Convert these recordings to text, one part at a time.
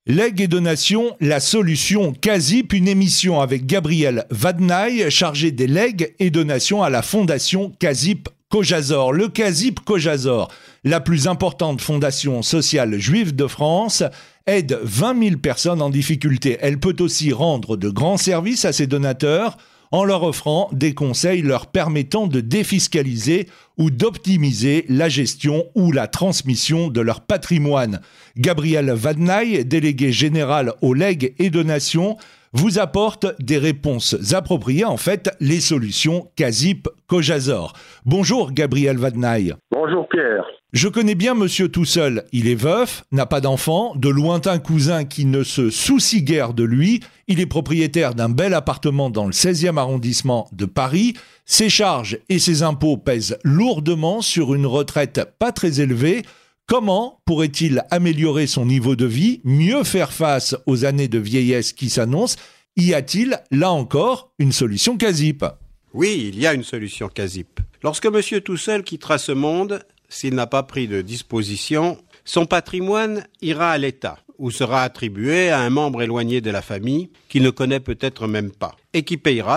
Legs et donations, la solution CASIP, une émission avec Gabriel Vadnaï, chargé des legs et donations à la fondation CASIP Kojazor. Le CASIP Kojazor, la plus importante fondation sociale juive de France, aide 20 000 personnes en difficulté. Elle peut aussi rendre de grands services à ses donateurs en leur offrant des conseils leur permettant de défiscaliser ou d'optimiser la gestion ou la transmission de leur patrimoine. Gabriel Vadnaï, délégué général aux legs et donations, vous apporte des réponses appropriées, en fait, les solutions CASIP Kojazor. Bonjour Gabriel Vadnaï. Bonjour Pierre. Je connais bien monsieur tout seul. Il est veuf, n'a pas d'enfant, de lointains cousins qui ne se soucient guère de lui. Il est propriétaire d'un bel appartement dans le 16e arrondissement de Paris. Ses charges et ses impôts pèsent lourdement sur une retraite pas très élevée. Comment pourrait-il améliorer son niveau de vie, mieux faire face aux années de vieillesse qui s'annoncent? Y a-t-il, là encore, une solution CASIP? Oui, il y a une solution CASIP. Lorsque monsieur tout seul quittera ce monde, s'il n'a pas pris de disposition, son patrimoine ira à l'État ou sera attribué à un membre éloigné de la famille qu'il ne connaît peut-être même pas et qui payera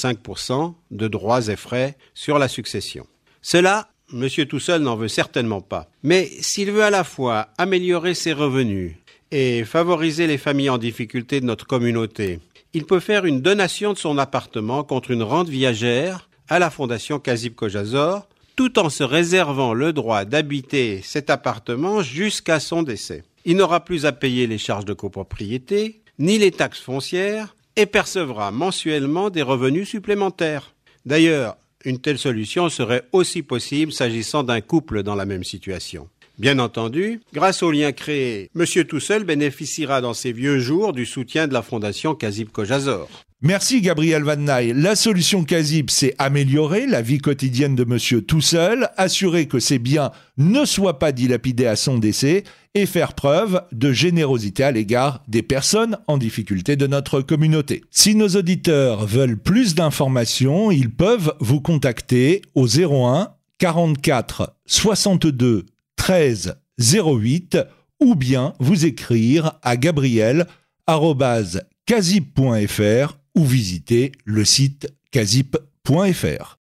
65% de droits et frais sur la succession. Cela, monsieur tout seul n'en veut certainement pas. Mais s'il veut à la fois améliorer ses revenus et favoriser les familles en difficulté de notre communauté, il peut faire une donation de son appartement contre une rente viagère à la fondation CASIP Kojazor, tout en se réservant le droit d'habiter cet appartement jusqu'à son décès. Il n'aura plus à payer les charges de copropriété, ni les taxes foncières, et percevra mensuellement des revenus supplémentaires. D'ailleurs, une telle solution serait aussi possible s'agissant d'un couple dans la même situation. Bien entendu, grâce au lien créé, monsieur tout seul bénéficiera dans ses vieux jours du soutien de la fondation CASIP Kojazor. Merci Gabriel Vadnaï. La solution CASIP, c'est améliorer la vie quotidienne de monsieur tout seul, assurer que ses biens ne soient pas dilapidés à son décès et faire preuve de générosité à l'égard des personnes en difficulté de notre communauté. Si nos auditeurs veulent plus d'informations, ils peuvent vous contacter au 01 44 62 13 08 ou bien vous écrire à gabriel@casip.fr ou visiter le site casip.fr.